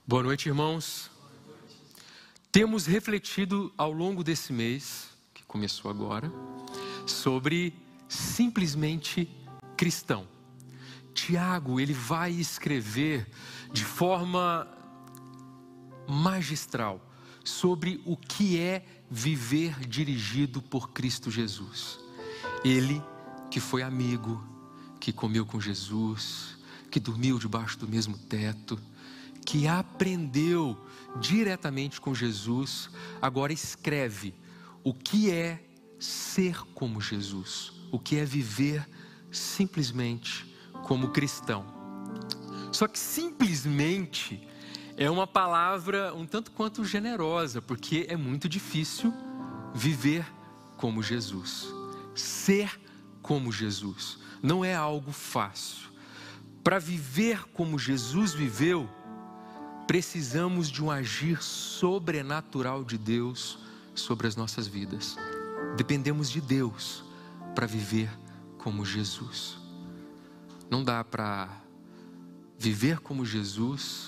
Boa noite, irmãos. Temos refletido ao longo desse mês, que começou agora, sobre simplesmente cristão. Tiago, ele vai escrever de forma magistral sobre o que é viver dirigido por Cristo Jesus. Ele que foi amigo, que comeu com Jesus, que dormiu debaixo do mesmo teto, que aprendeu diretamente com Jesus, agora escreve o que é ser como Jesus, o que é viver simplesmente como cristão. Só que simplesmente é uma palavra um tanto quanto generosa, porque é muito difícil viver como Jesus. Ser como Jesus não é algo fácil. Para viver como Jesus viveu, precisamos de um agir sobrenatural de Deus sobre as nossas vidas. Dependemos de Deus para viver como Jesus. Não dá para viver como Jesus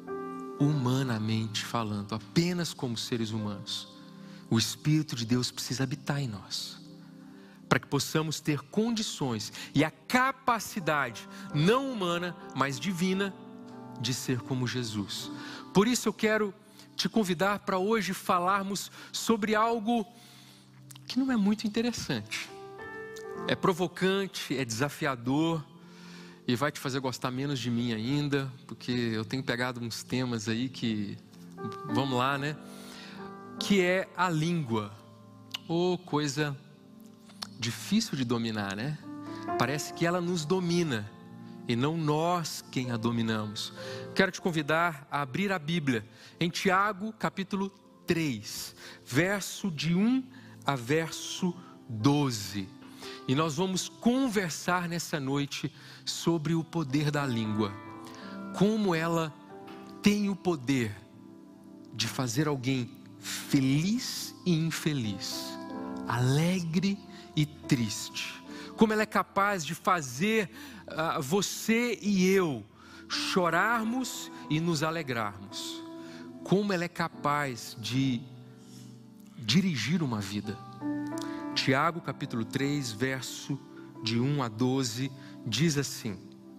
humanamente falando, apenas como seres humanos. O Espírito de Deus precisa habitar em nós, para que possamos ter condições e a capacidade, não humana, mas divina, de ser como Jesus. Por isso eu quero te convidar para hoje falarmos sobre algo que não é muito interessante. É provocante, é desafiador e vai te fazer gostar menos de mim ainda, porque eu tenho pegado uns temas aí que, vamos lá, né? Que é a língua. Coisa difícil de dominar, né? Parece que ela nos domina e não nós quem a dominamos. Quero te convidar a abrir a Bíblia em Tiago capítulo 3, verso de 1 a verso 12. E nós vamos conversar nessa noite sobre o poder da língua. Como ela tem o poder de fazer alguém feliz e infeliz, alegre e triste. Como ela é capaz de fazer você e eu chorarmos e nos alegrarmos. Como ela é capaz de dirigir uma vida. Tiago capítulo 3, verso de 1 a 12, diz assim: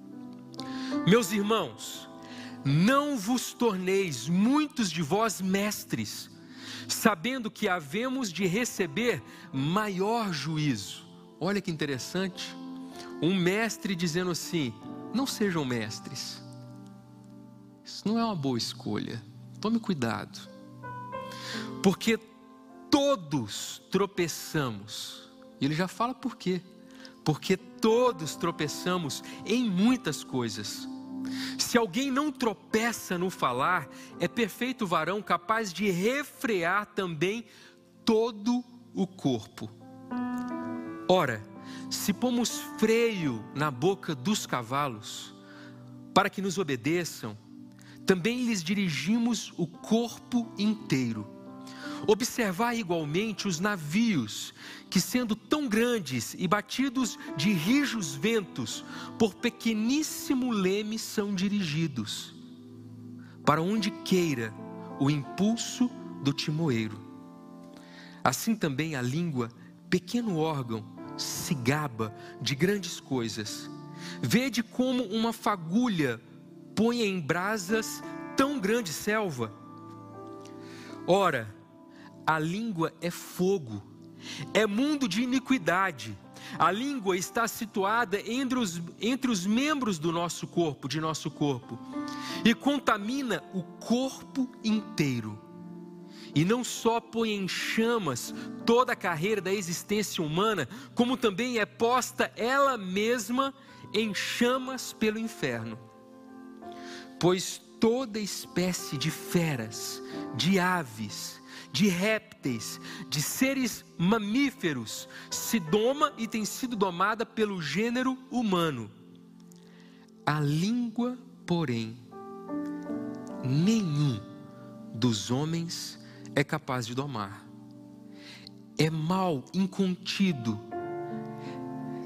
Meus irmãos, não vos torneis muitos de vós mestres, sabendo que havemos de receber maior juízo. Olha que interessante, um mestre dizendo assim: não sejam mestres. Isso não é uma boa escolha, tome cuidado, porque todos tropeçamos. E ele já fala por quê. Porque todos tropeçamos em muitas coisas. Se alguém não tropeça no falar, é perfeito varão, capaz de refrear também todo o corpo. Ora, se pomos freio na boca dos cavalos, para que nos obedeçam, também lhes dirigimos o corpo inteiro. Observai igualmente os navios, que sendo tão grandes e batidos de rijos ventos, por pequeníssimo leme são dirigidos, para onde queira o impulso do timoeiro. Assim também a língua, pequeno órgão, se gaba de grandes coisas. Vede como uma fagulha põe em brasas tão grande selva. Ora, a língua é fogo, é mundo de iniquidade. A língua está situada entre os membros do nosso corpo, e contamina o corpo inteiro. E não só põe em chamas toda a carreira da existência humana, como também é posta ela mesma em chamas pelo inferno. Pois toda espécie de feras, de aves, de répteis, de seres mamíferos, se doma e tem sido domada pelo gênero humano. A língua, porém, nenhum dos homens é capaz de domar. É mal incontido,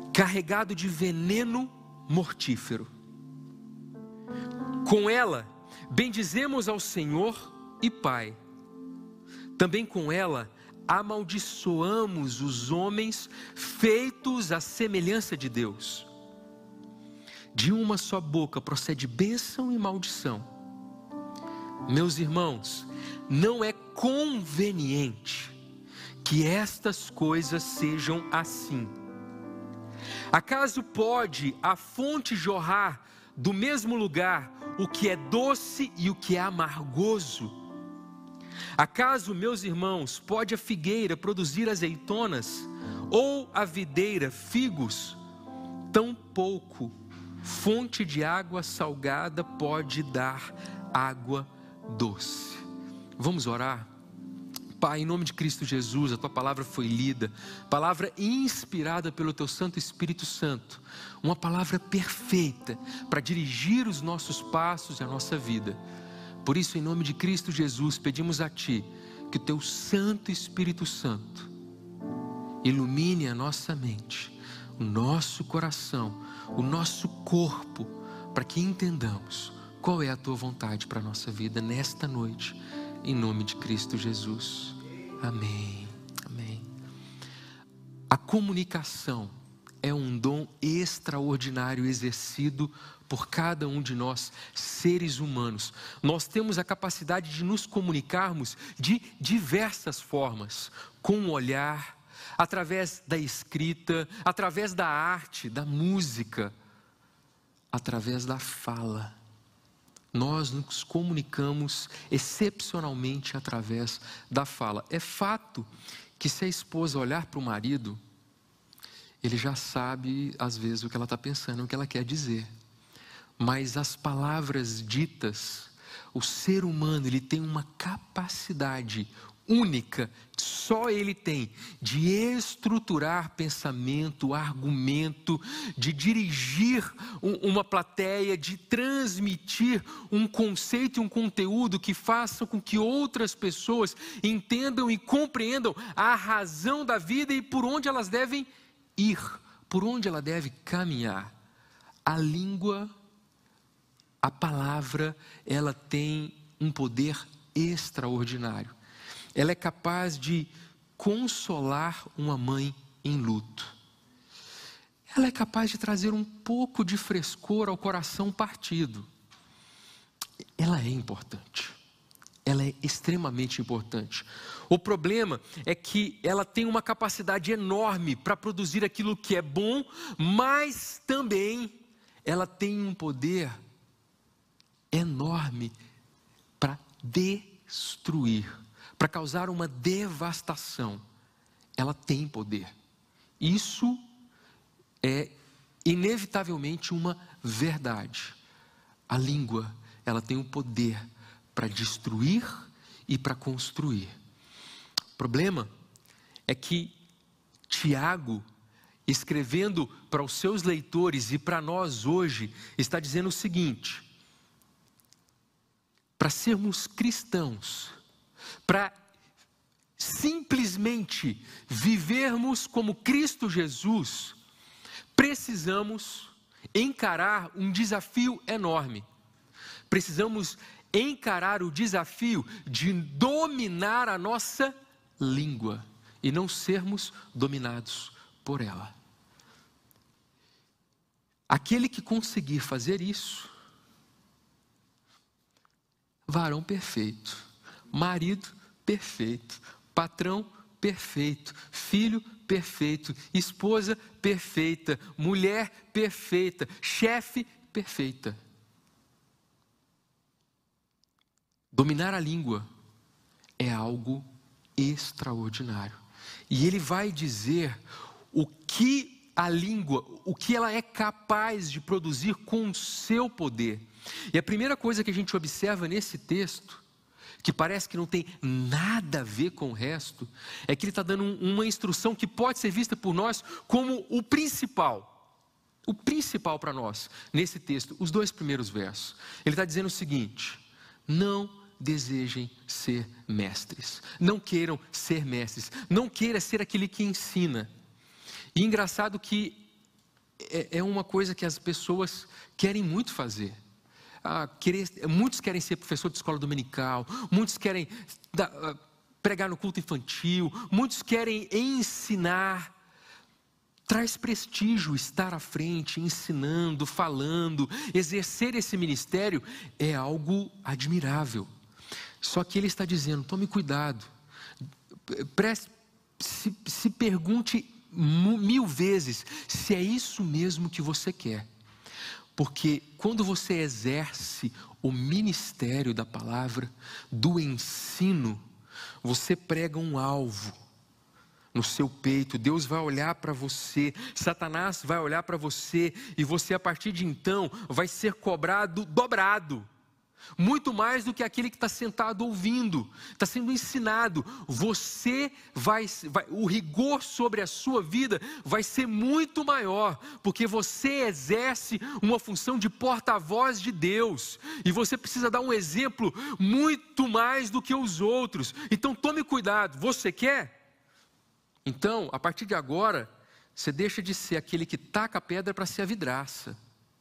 carregado de veneno mortífero. Com ela bendizemos ao Senhor e Pai. Também com ela amaldiçoamos os homens feitos à semelhança de Deus. De uma só boca procede bênção e maldição. Meus irmãos, não é conveniente que estas coisas sejam assim. Acaso pode a fonte jorrar do mesmo lugar o que é doce e o que é amargoso? Acaso, meus irmãos, pode a figueira produzir azeitonas ou a videira figos? Tampouco fonte de água salgada pode dar água doce. Vamos orar? Pai, em nome de Cristo Jesus, a Tua palavra foi lida, palavra inspirada pelo Teu Santo Espírito Santo, uma palavra perfeita para dirigir os nossos passos e a nossa vida. Por isso, em nome de Cristo Jesus, pedimos a Ti que o Teu Santo Espírito Santo ilumine a nossa mente, o nosso coração, o nosso corpo, para que entendamos qual é a Tua vontade para a nossa vida nesta noite. Em nome de Cristo Jesus. Amém. Amém. A comunicação é um dom extraordinário exercido por cada um de nós, seres humanos. Nós temos a capacidade de nos comunicarmos de diversas formas, com o olhar, através da escrita, através da arte, da música, através da fala. Nós nos comunicamos excepcionalmente através da fala. É fato que se a esposa olhar para o marido, ele já sabe às vezes o que ela está pensando, o que ela quer dizer. Mas as palavras ditas, o ser humano, ele tem uma capacidade única, só ele tem, de estruturar pensamento, argumento, de dirigir uma plateia, de transmitir um conceito e um conteúdo que façam com que outras pessoas entendam e compreendam a razão da vida e por onde elas devem ir, por onde ela deve caminhar. A língua, a palavra, ela tem um poder extraordinário. Ela é capaz de consolar uma mãe em luto. Ela é capaz de trazer um pouco de frescor ao coração partido. Ela é importante. Ela é extremamente importante. O problema é que ela tem uma capacidade enorme para produzir aquilo que é bom, mas também ela tem um poder enorme para destruir, para causar uma devastação. Ela tem poder. Isso é inevitavelmente uma verdade. A língua, ela tem o poder para destruir e para construir. O problema é que Tiago, escrevendo para os seus leitores e para nós hoje, está dizendo o seguinte: para sermos cristãos, para simplesmente vivermos como Cristo Jesus, precisamos encarar um desafio enorme. Precisamos encarar o desafio de dominar a nossa língua e não sermos dominados por ela. Aquele que conseguir fazer isso, varão perfeito, marido perfeito, patrão perfeito, filho perfeito, esposa perfeita, mulher perfeita, chefe perfeita. Dominar a língua é algo extraordinário. E ele vai dizer o que a língua, o que ela é capaz de produzir com o seu poder. E a primeira coisa que a gente observa nesse texto, que parece que não tem nada a ver com o resto, é que ele está dando uma instrução que pode ser vista por nós como o principal para nós, nesse texto, os 2 primeiros versos. Ele está dizendo o seguinte: não desejem ser mestres, não queiram ser mestres, não queira ser aquele que ensina. E engraçado que é uma coisa que as pessoas querem muito fazer. muitos querem ser professor de escola dominical, muitos querem pregar no culto infantil, muitos querem ensinar. Traz prestígio estar à frente, ensinando, falando, exercer esse ministério é algo admirável. Só que ele está dizendo, tome cuidado, se pergunte 1000 vezes se é isso mesmo que você quer. Porque quando você exerce o ministério da palavra, do ensino, você prega um alvo no seu peito, Deus vai olhar para você, Satanás vai olhar para você, e você a partir de então vai ser cobrado dobrado, muito mais do que aquele que está sentado ouvindo, está sendo ensinado. Você o rigor sobre a sua vida vai ser muito maior, porque você exerce uma função de porta-voz de Deus, e você precisa dar um exemplo muito mais do que os outros. Então tome cuidado, você quer? Então, a partir de agora, você deixa de ser aquele que taca a pedra para ser a vidraça.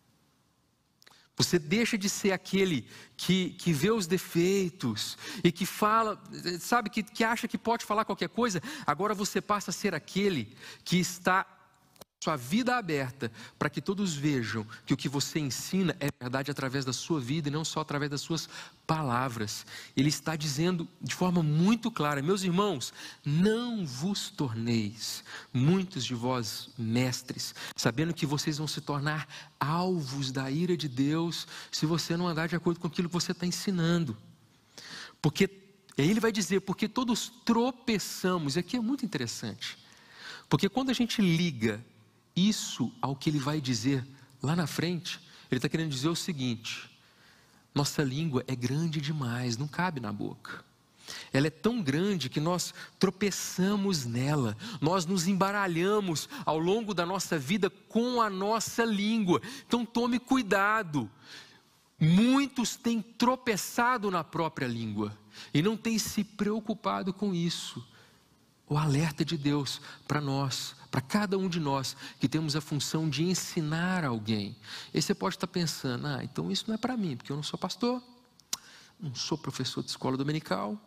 Você deixa de ser aquele que vê os defeitos e que fala, sabe, que acha que pode falar qualquer coisa. Agora você passa a ser aquele que está com sua vida aberta para que todos vejam que o que você ensina é verdade através da sua vida e não só através das suas palavras. Ele está dizendo de forma muito clara, meus irmãos, não vos torneis muitos de vós mestres, sabendo que vocês vão se tornar alvos da ira de Deus se você não andar de acordo com aquilo que você está ensinando. Porque, aí ele vai dizer, porque todos tropeçamos. E aqui é muito interessante, porque quando a gente liga isso ao que ele vai dizer lá na frente, ele está querendo dizer o seguinte: nossa língua é grande demais, não cabe na boca. Ela é tão grande que nós tropeçamos nela, nós nos embaralhamos ao longo da nossa vida com a nossa língua. Então tome cuidado. Muitos têm tropeçado na própria língua e não têm se preocupado com isso. O alerta de Deus para nós, para cada um de nós que temos a função de ensinar alguém. E você pode estar pensando, então isso não é para mim, porque eu não sou pastor, não sou professor de escola dominical.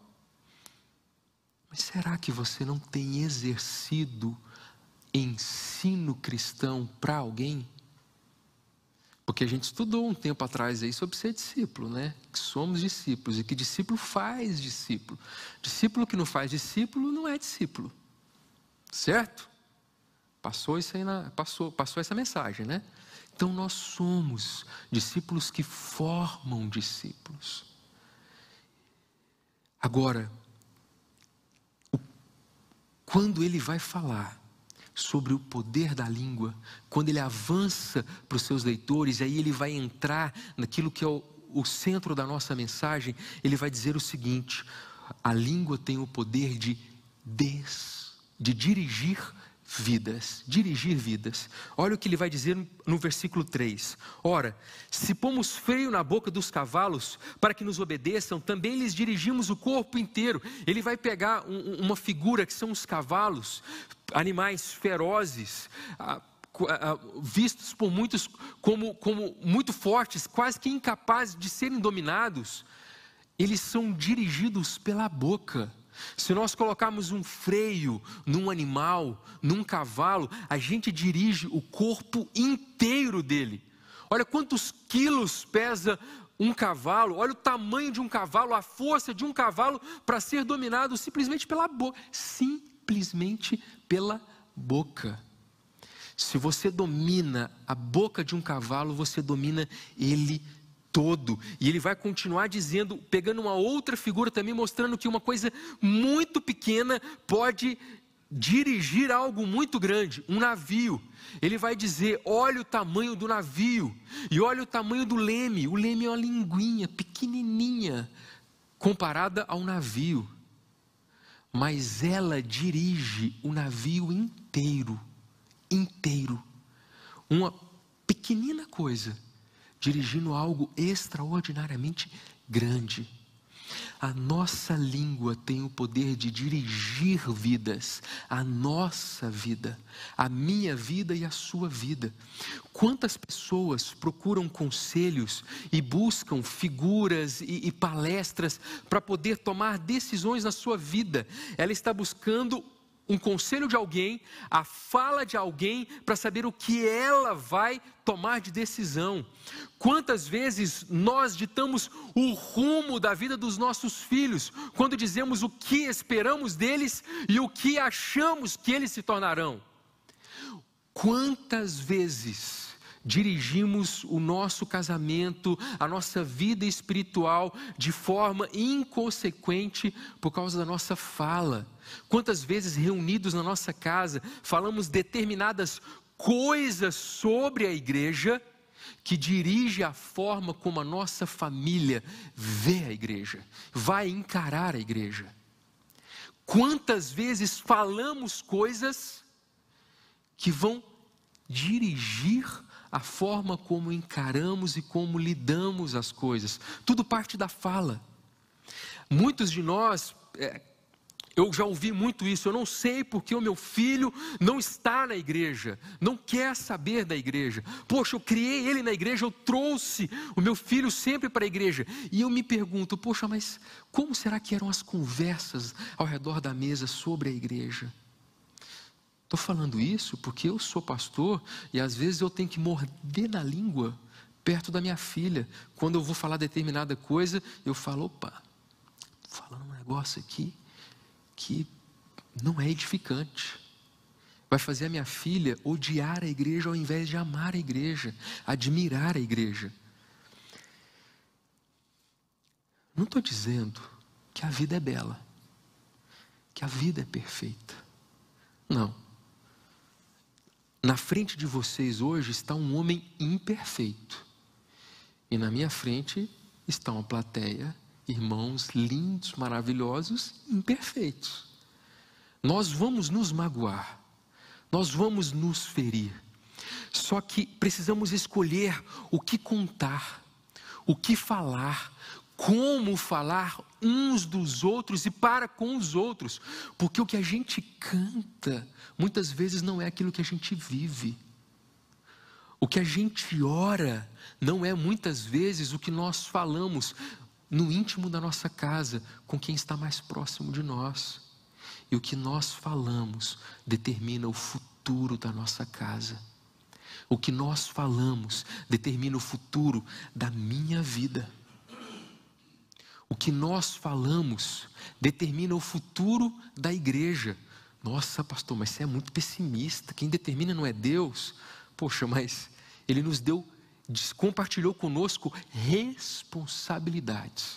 Mas será que você não tem exercido ensino cristão para alguém? Porque a gente estudou um tempo atrás aí sobre ser discípulo, né? Que somos discípulos e que discípulo faz discípulo. Discípulo que não faz discípulo não é discípulo, certo? Passou isso aí, passou essa mensagem, né? Então nós somos discípulos que formam discípulos. Agora, quando ele vai falar sobre o poder da língua, quando ele avança para os seus leitores, aí ele vai entrar naquilo que é o centro da nossa mensagem. Ele vai dizer o seguinte: a língua tem o poder de dirigir vidas. Olha o que ele vai dizer no versículo 3. Ora, se pomos freio na boca dos cavalos para que nos obedeçam, também lhes dirigimos o corpo inteiro. Ele vai pegar uma figura que são os cavalos, animais ferozes, vistos por muitos como muito fortes, quase que incapazes de serem dominados. Eles são dirigidos pela boca. Se nós colocarmos um freio num animal, num cavalo, a gente dirige o corpo inteiro dele. Olha quantos quilos pesa um cavalo, olha o tamanho de um cavalo, a força de um cavalo para ser dominado simplesmente pela boca. Simplesmente pela boca. Se você domina a boca de um cavalo, você domina ele todo. E ele vai continuar dizendo, pegando uma outra figura também, mostrando que uma coisa muito pequena pode dirigir algo muito grande, um navio. Ele vai dizer, olha o tamanho do navio, e olha o tamanho do leme. O leme é uma linguinha pequenininha, comparada ao navio. Mas ela dirige o navio inteiro. Uma pequenina coisa, dirigindo algo extraordinariamente grande. A nossa língua tem o poder de dirigir vidas, a nossa vida, a minha vida e a sua vida. Quantas pessoas procuram conselhos e buscam figuras e palestras para poder tomar decisões na sua vida? Ela está buscando um conselho de alguém, a fala de alguém, para saber o que ela vai tomar de decisão. Quantas vezes nós ditamos o rumo da vida dos nossos filhos, quando dizemos o que esperamos deles e o que achamos que eles se tornarão? Quantas vezes dirigimos o nosso casamento, a nossa vida espiritual de forma inconsequente por causa da nossa fala? Quantas vezes reunidos na nossa casa falamos determinadas coisas sobre a igreja que dirige a forma como a nossa família vê a igreja, vai encarar a igreja? Quantas vezes falamos coisas que vão dirigir a forma como encaramos e como lidamos as coisas? Tudo parte da fala. Muitos de nós, eu já ouvi muito isso: eu não sei porque o meu filho não está na igreja, não quer saber da igreja. Poxa, eu criei ele na igreja, eu trouxe o meu filho sempre para a igreja. E eu me pergunto, poxa, mas como será que eram as conversas ao redor da mesa sobre a igreja? Estou falando isso porque eu sou pastor e às vezes eu tenho que morder na língua perto da minha filha. Quando eu vou falar determinada coisa, eu falo, opa, estou falando um negócio aqui que não é edificante. Vai fazer a minha filha odiar a igreja ao invés de amar a igreja, admirar a igreja. Não estou dizendo que a vida é bela, que a vida é perfeita. Não. Na frente de vocês hoje está um homem imperfeito. E na minha frente está uma plateia, irmãos lindos, maravilhosos, imperfeitos. Nós vamos nos magoar, nós vamos nos ferir. Só que precisamos escolher o que contar, o que falar, como falar uns dos outros e para com os outros. Porque o que a gente canta, muitas vezes não é aquilo que a gente vive. O que a gente ora, não é muitas vezes o que nós falamos no íntimo da nossa casa, com quem está mais próximo de nós. E o que nós falamos determina o futuro da nossa casa. O que nós falamos determina o futuro da minha vida. O que nós falamos determina o futuro da igreja. Nossa, pastor, mas você é muito pessimista. Quem determina não é Deus. Poxa, mas Ele nos deu, compartilhou conosco responsabilidades.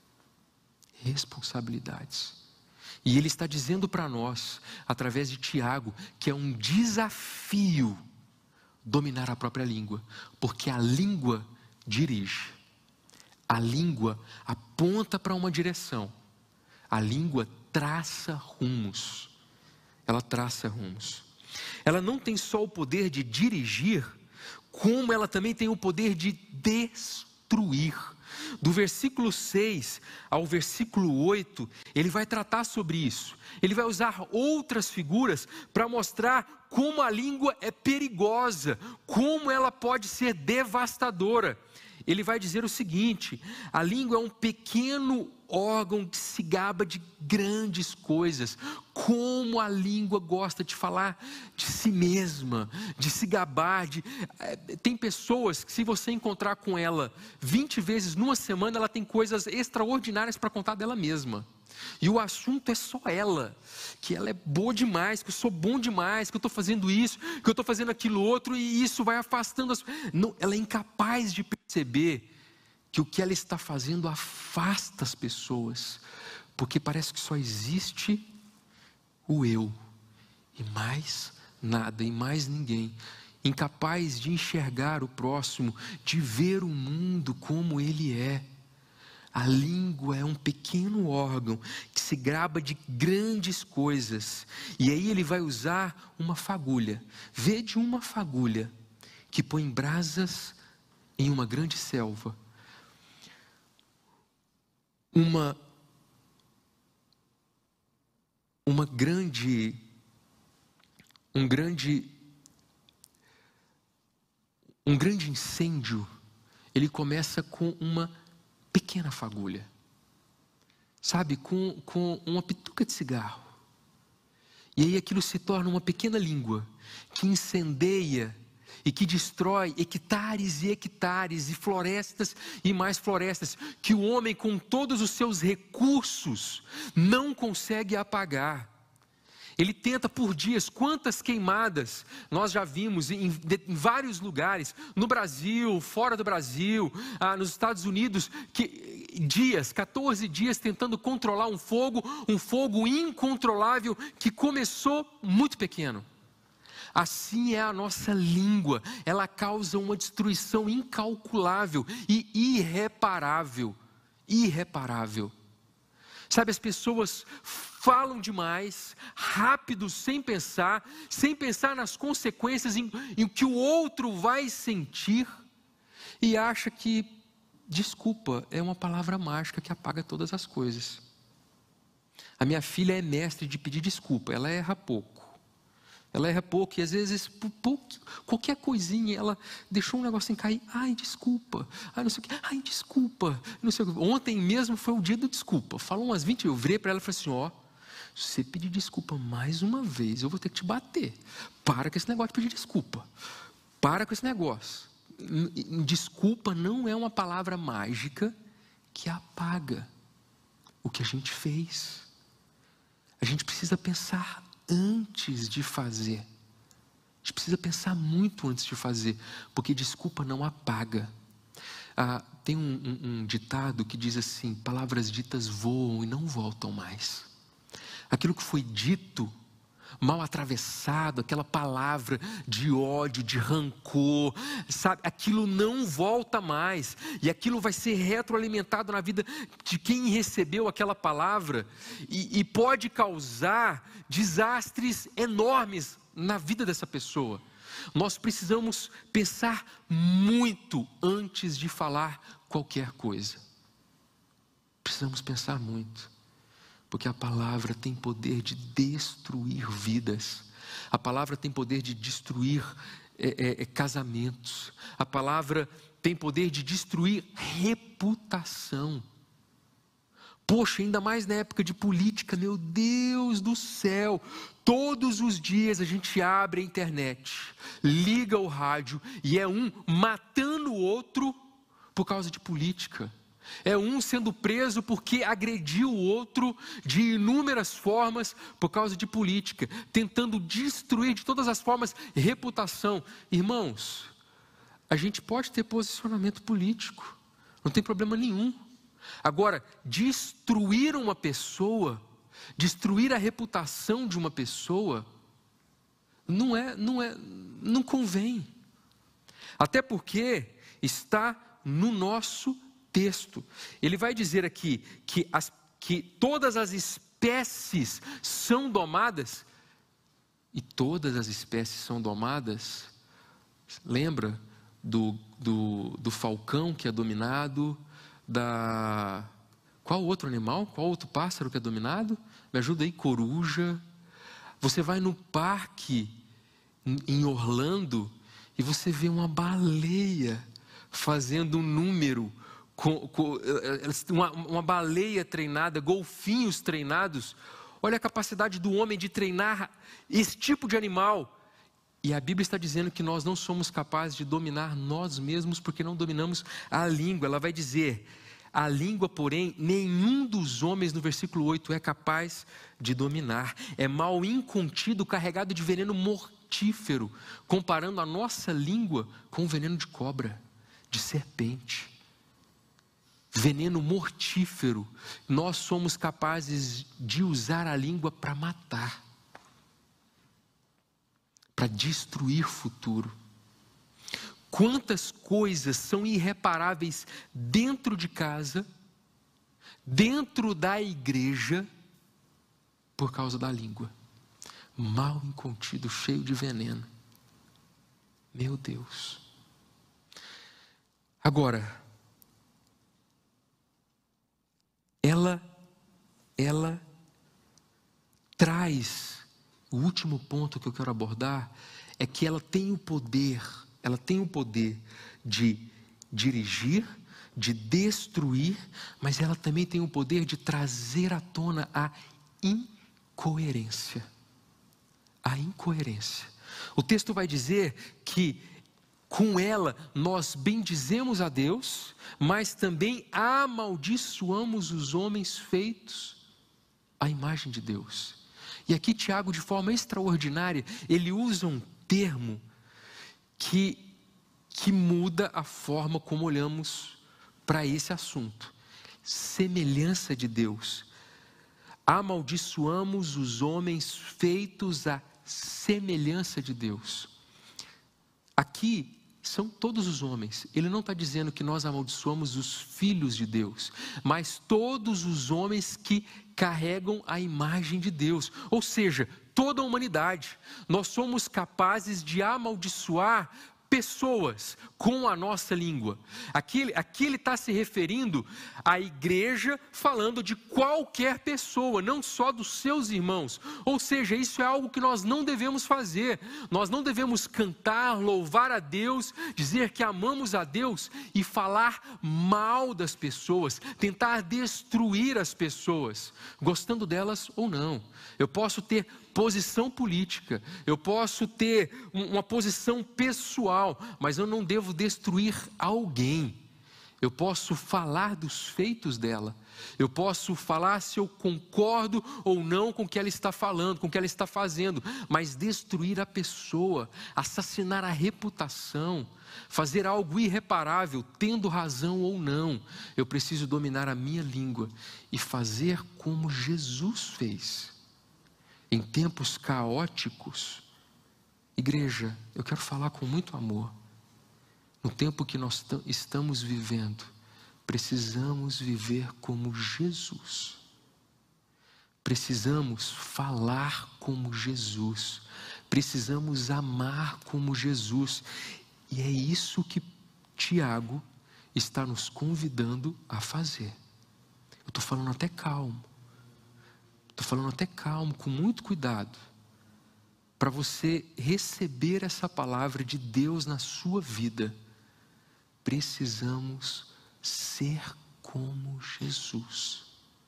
Responsabilidades. E Ele está dizendo para nós, através de Tiago, que é um desafio dominar a própria língua, porque a língua dirige. A língua aponta para uma direção. A língua traça rumos. Ela traça rumos. Ela não tem só o poder de dirigir, como ela também tem o poder de destruir. Do versículo 6 ao versículo 8, ele vai tratar sobre isso. Ele vai usar outras figuras para mostrar como a língua é perigosa, como ela pode ser devastadora. Ele vai dizer o seguinte: a língua é um pequeno órgão que se gaba de grandes coisas. Como a língua gosta de falar de si mesma, de se gabar. Tem pessoas que, se você encontrar com ela 20 vezes numa semana, ela tem coisas extraordinárias para contar dela mesma. E o assunto é só ela, que ela é boa demais, que eu sou bom demais, que eu estou fazendo isso, que eu estou fazendo aquilo outro, e isso vai afastando Não, ela é incapaz de perceber que o que ela está fazendo afasta as pessoas, porque parece que só existe o eu, e mais nada, e mais ninguém. Incapaz de enxergar o próximo, de ver o mundo como ele é. A língua é um pequeno órgão que se graba de grandes coisas. E aí ele vai usar uma fagulha. Vede uma fagulha que põe brasas em uma grande selva. Uma um grande incêndio, ele começa com uma pequena fagulha, sabe, com uma pituca de cigarro. E aí aquilo se torna uma pequena língua que incendeia e que destrói hectares e hectares, e florestas e mais florestas, que o homem, com todos os seus recursos, não consegue apagar. Ele tenta por dias. Quantas queimadas nós já vimos em vários lugares, no Brasil, fora do Brasil, nos Estados Unidos, 14 dias tentando controlar um fogo incontrolável que começou muito pequeno. Assim é a nossa língua, ela causa uma destruição incalculável e irreparável. Sabe, as pessoas falam demais, rápido, sem pensar nas consequências, em que o outro vai sentir, e acha que desculpa é uma palavra mágica que apaga todas as coisas. A minha filha é mestre de pedir desculpa, ela erra pouco. E às vezes, qualquer coisinha, ela deixou um negocinho cair. Ai, desculpa. Ai, não sei o que. Ai, desculpa. Não sei o que. Ontem mesmo foi o dia do desculpa. Falou umas 20, eu virei para ela e falei assim, ó, se você pedir desculpa mais uma vez, eu vou ter que te bater. Para com esse negócio de pedir desculpa. Para com esse negócio. Desculpa não é uma palavra mágica que apaga o que a gente fez. A gente precisa pensar antes de fazer. A gente precisa pensar muito antes de fazer, porque desculpa não apaga. Tem um ditado que diz assim: palavras ditas voam e não voltam mais. Aquilo que foi dito, mal atravessado, aquela palavra de ódio, de rancor, sabe, aquilo não volta mais, e aquilo vai ser retroalimentado na vida de quem recebeu aquela palavra, e pode causar desastres enormes na vida dessa pessoa. Nós precisamos pensar muito antes de falar qualquer coisa. Precisamos pensar muito. Porque a palavra tem poder de destruir vidas. A palavra tem poder de destruir casamentos. A palavra tem poder de destruir reputação. Poxa, ainda mais na época de política, meu Deus do céu. Todos os dias a gente abre a internet, liga o rádio e é um matando o outro por causa de política. É um sendo preso porque agrediu o outro de inúmeras formas por causa de política, tentando destruir de todas as formas reputação. Irmãos, a gente pode ter posicionamento político, não tem problema nenhum. Agora, destruir uma pessoa, destruir a reputação de uma pessoa, não convém. Até porque está no nosso texto. Ele vai dizer aqui que todas as espécies são domadas, e todas as espécies são domadas. Lembra do falcão que é dominado, qual outro animal, qual outro pássaro que é dominado? Me ajuda aí, coruja. Você vai no parque em Orlando e você vê uma baleia fazendo um número, uma baleia treinada, golfinhos treinados. Olha a capacidade do homem de treinar esse tipo de animal. E a Bíblia está dizendo que nós não somos capazes de dominar nós mesmos, porque não dominamos a língua. Ela vai dizer, a língua, porém, nenhum dos homens, no versículo 8, é capaz de dominar. É mal incontido, carregado de veneno mortífero, comparando a nossa língua com o veneno de cobra, de serpente. Veneno mortífero. Nós somos capazes de usar a língua para matar, para destruir futuro. Quantas coisas são irreparáveis dentro de casa, dentro da igreja, por causa da língua. Mal incontido, cheio de veneno. Meu Deus. Agora, ela traz, o último ponto que eu quero abordar, é que ela tem o poder de dirigir, de destruir, mas ela também tem o poder de trazer à tona a incoerência. A incoerência. O texto vai dizer que com ela nós bendizemos a Deus, mas também amaldiçoamos os homens feitos à imagem de Deus. E aqui Tiago, de forma extraordinária, ele usa um termo que muda a forma como olhamos para esse assunto. Semelhança de Deus. Amaldiçoamos os homens feitos à semelhança de Deus. Aqui são todos os homens. Ele não está dizendo que nós amaldiçoamos os filhos de Deus, mas todos os homens que carregam a imagem de Deus. Ou seja, toda a humanidade. Nós somos capazes de amaldiçoar pessoas com a nossa língua. Aqui ele está se referindo à igreja, falando de qualquer pessoa, não só dos seus irmãos. Ou seja, isso é algo que nós não devemos fazer. Nós não devemos cantar, louvar a Deus, dizer que amamos a Deus e falar mal das pessoas, tentar destruir as pessoas, gostando delas ou não. Eu posso ter posição política, eu posso ter uma posição pessoal, mas eu não devo destruir alguém. Eu posso falar dos feitos dela, eu posso falar se eu concordo ou não com o que ela está falando, com o que ela está fazendo, mas destruir a pessoa, assassinar a reputação, fazer algo irreparável, tendo razão ou não, eu preciso dominar a minha língua e fazer como Jesus fez. Em tempos caóticos, igreja, eu quero falar com muito amor. No tempo que nós estamos vivendo, precisamos viver como Jesus. Precisamos falar como Jesus. Precisamos amar como Jesus. E é isso que Tiago está nos convidando a fazer. Eu estou falando até calmo. Estou falando até calmo, com muito cuidado, para você receber essa palavra de Deus na sua vida. Precisamos ser como Jesus.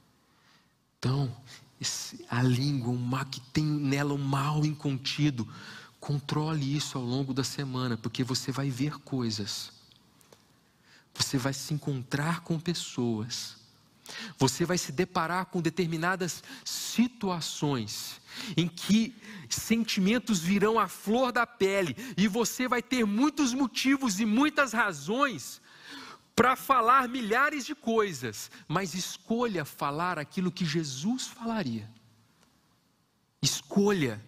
Então, a língua, que tem nela um mal incontido, controle isso ao longo da semana, porque você vai ver coisas, você vai se encontrar com pessoas, você vai se deparar com determinadas situações em que sentimentos virão à flor da pele e você vai ter muitos motivos e muitas razões para falar milhares de coisas, mas escolha falar aquilo que Jesus falaria. Escolha.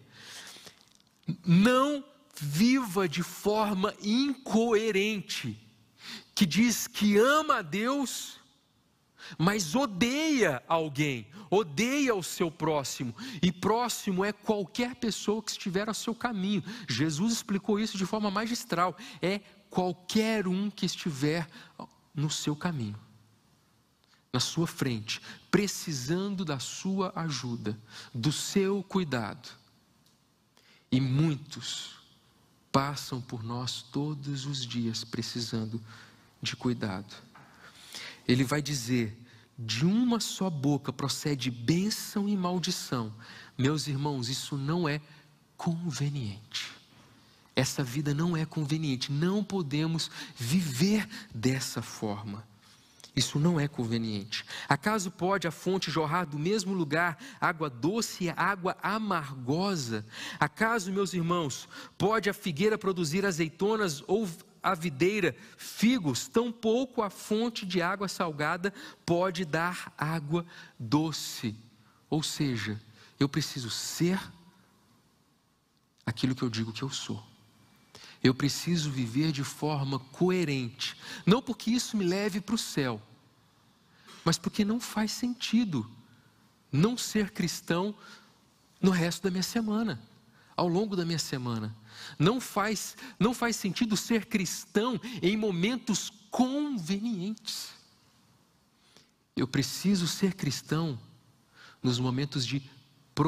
Não viva de forma incoerente, que diz que ama a Deus, mas odeia alguém, odeia o seu próximo, e próximo é qualquer pessoa que estiver ao seu caminho. Jesus explicou isso de forma magistral, é qualquer um que estiver no seu caminho, na sua frente, precisando da sua ajuda, do seu cuidado. E muitos passam por nós todos os dias precisando de cuidado. Ele vai dizer, de uma só boca procede bênção e maldição. Meus irmãos, isso não é conveniente. Essa vida não é conveniente, não podemos viver dessa forma. Isso não é conveniente. Acaso pode a fonte jorrar do mesmo lugar água doce e água amargosa? Acaso, meus irmãos, pode a figueira produzir azeitonas ou a videira figos? Tampouco a fonte de água salgada pode dar água doce. Ou seja, eu preciso ser aquilo que eu digo que eu sou. Eu preciso viver de forma coerente, não porque isso me leve para o céu, mas porque não faz sentido não ser cristão no resto da minha semana, ao longo da minha semana. Não faz sentido ser cristão em momentos convenientes. Eu preciso ser cristão nos momentos de provação.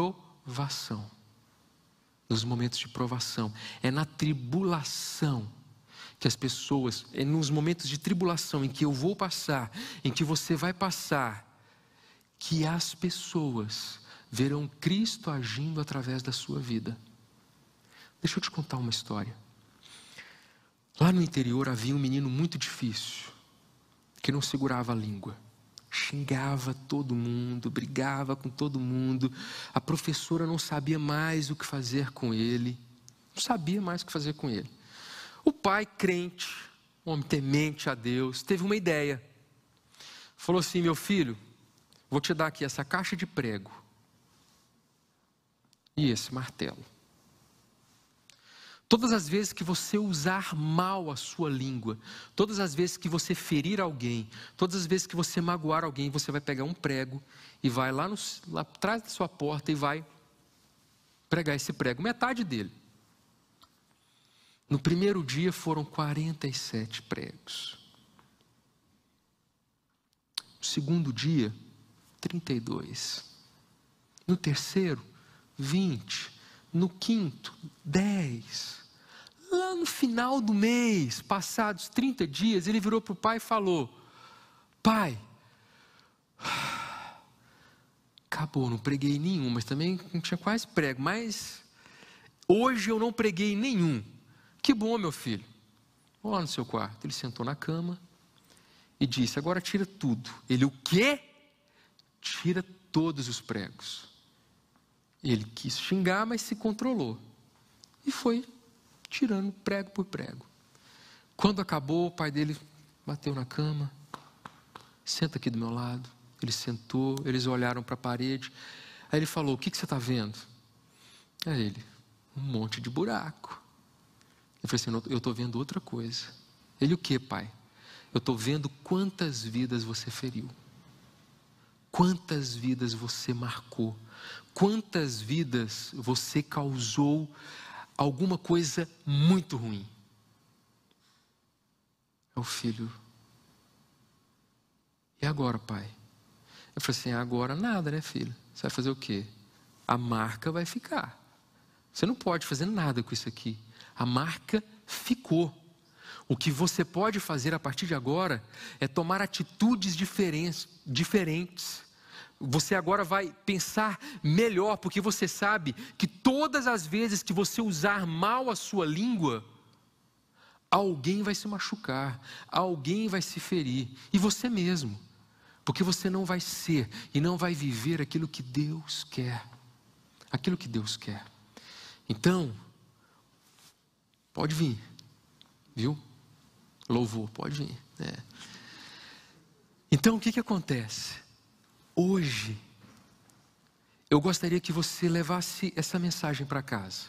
provação. Nos momentos de provação. É na tribulação que as pessoas, é nos momentos de tribulação em que eu vou passar, em que você vai passar, que as pessoas verão Cristo agindo através da sua vida. Deixa eu te contar uma história. Lá no interior havia um menino muito difícil, que não segurava a língua. Xingava todo mundo, brigava com todo mundo. A professora não sabia mais o que fazer com ele. Não sabia mais o que fazer com ele. O pai, crente, um homem temente a Deus, teve uma ideia. Falou assim: meu filho, vou te dar aqui essa caixa de prego e esse martelo. Todas as vezes que você usar mal a sua língua, todas as vezes que você ferir alguém, todas as vezes que você magoar alguém, você vai pegar um prego e vai lá atrás da sua porta e vai pregar esse prego, metade dele. No primeiro dia foram 47 pregos. No segundo dia, 32. No terceiro, 20. No quinto, 10. Lá no final do mês, passados 30 dias, ele virou para o pai e falou: pai, acabou, não preguei nenhum, mas também não tinha quase prego, mas hoje eu não preguei nenhum. Que bom, meu filho. Vou lá no seu quarto. Ele sentou na cama e disse: agora tira tudo. Ele: o quê? Tira todos os pregos. Ele quis xingar, mas se controlou. E foi tirando prego por prego. Quando acabou, o pai dele bateu na cama. Senta aqui do meu lado. Ele sentou, eles olharam para a parede. Aí ele falou: o que você está vendo? Aí ele: um monte de buraco. Eu falei assim: eu estou vendo outra coisa. Ele: o que, pai? Eu estou vendo quantas vidas você feriu. Quantas vidas você marcou. Quantas vidas você causou alguma coisa muito ruim. É o filho: e agora, pai? Eu falei assim: agora nada, né, filho? Você vai fazer o quê? A marca vai ficar. Você não pode fazer nada com isso aqui. A marca ficou. O que você pode fazer a partir de agora é tomar atitudes diferentes. Você agora vai pensar melhor, porque você sabe que todas as vezes que você usar mal a sua língua, alguém vai se machucar, alguém vai se ferir, e você mesmo, porque você não vai ser e não vai viver aquilo que Deus quer, aquilo que Deus quer. Então, pode vir, viu? Louvor, pode vir. Então, o que acontece? Hoje, eu gostaria que você levasse essa mensagem para casa.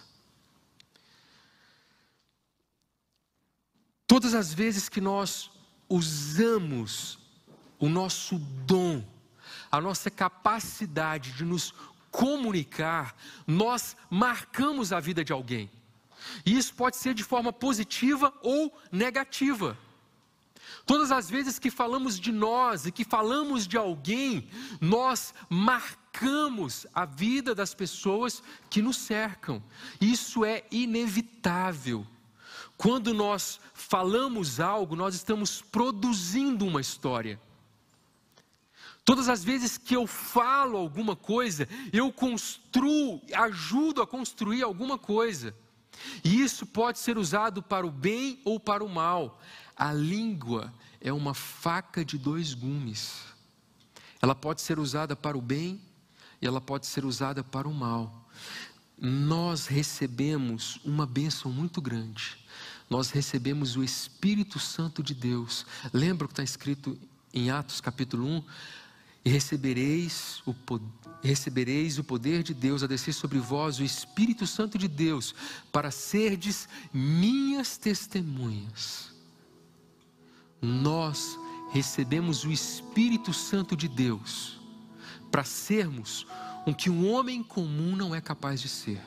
Todas as vezes que nós usamos o nosso dom, a nossa capacidade de nos comunicar, nós marcamos a vida de alguém. E isso pode ser de forma positiva ou negativa. Todas as vezes que falamos de nós e que falamos de alguém, nós marcamos a vida das pessoas que nos cercam. Isso é inevitável. Quando nós falamos algo, nós estamos produzindo uma história. Todas as vezes que eu falo alguma coisa, eu ajudo a construir alguma coisa. E isso pode ser usado para o bem ou para o mal. A língua é uma faca de 2 gumes. Ela pode ser usada para o bem e ela pode ser usada para o mal. Nós recebemos uma bênção muito grande. Nós recebemos o Espírito Santo de Deus. Lembra o que está escrito em Atos capítulo 1? E recebereis o poder de Deus a descer sobre vós, o Espírito Santo de Deus, para serdes minhas testemunhas. Nós recebemos o Espírito Santo de Deus para sermos o que um homem comum não é capaz de ser: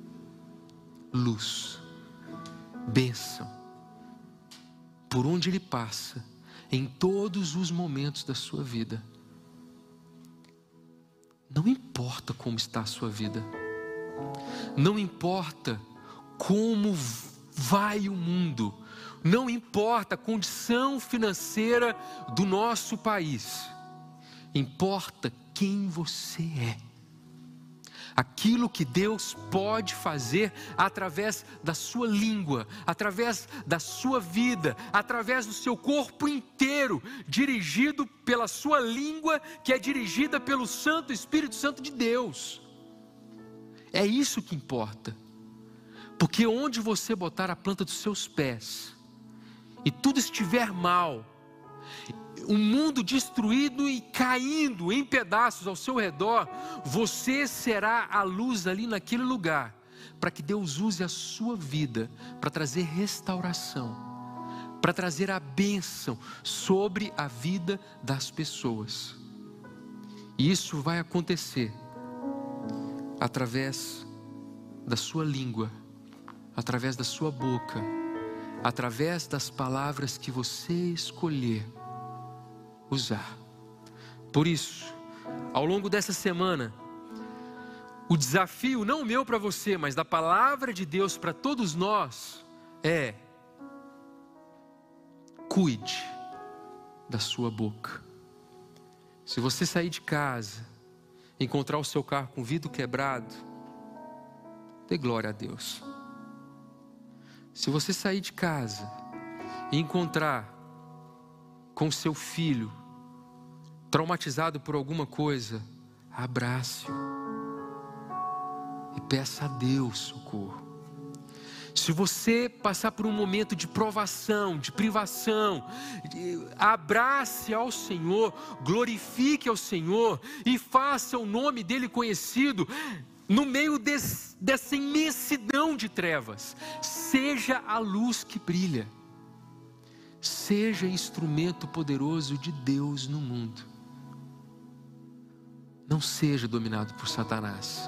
luz, bênção, por onde ele passa, em todos os momentos da sua vida. Não importa como está a sua vida, Não importa como vai o mundo, não importa a condição financeira do nosso país, importa quem você é. Aquilo que Deus pode fazer através da sua língua, através da sua vida, através do seu corpo inteiro, dirigido pela sua língua, que é dirigida pelo Santo Espírito Santo de Deus. É isso que importa. Porque onde você botar a planta dos seus pés, e tudo estiver mal, o mundo destruído e caindo em pedaços ao seu redor, você será a luz ali naquele lugar, para que Deus use a sua vida para trazer restauração, para trazer a bênção sobre a vida das pessoas. E isso vai acontecer através da sua língua, através da sua boca, através das palavras que você escolher usar. Por isso, ao longo dessa semana, o desafio, não meu para você, mas da palavra de Deus para todos nós, é: cuide da sua boca. Se você sair de casa, encontrar o seu carro com o vidro quebrado, dê glória a Deus. Se você sair de casa e encontrar com o seu filho traumatizado por alguma coisa, abrace-o e peça a Deus socorro. Se você passar por um momento de provação, de privação, abrace ao Senhor, glorifique ao Senhor e faça o nome dele conhecido no meio dessa imensidão de trevas. Seja a luz que brilha, seja instrumento poderoso de Deus no mundo. Não seja dominado por Satanás.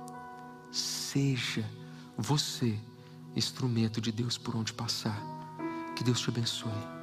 Seja você instrumento de Deus por onde passar. Que Deus te abençoe.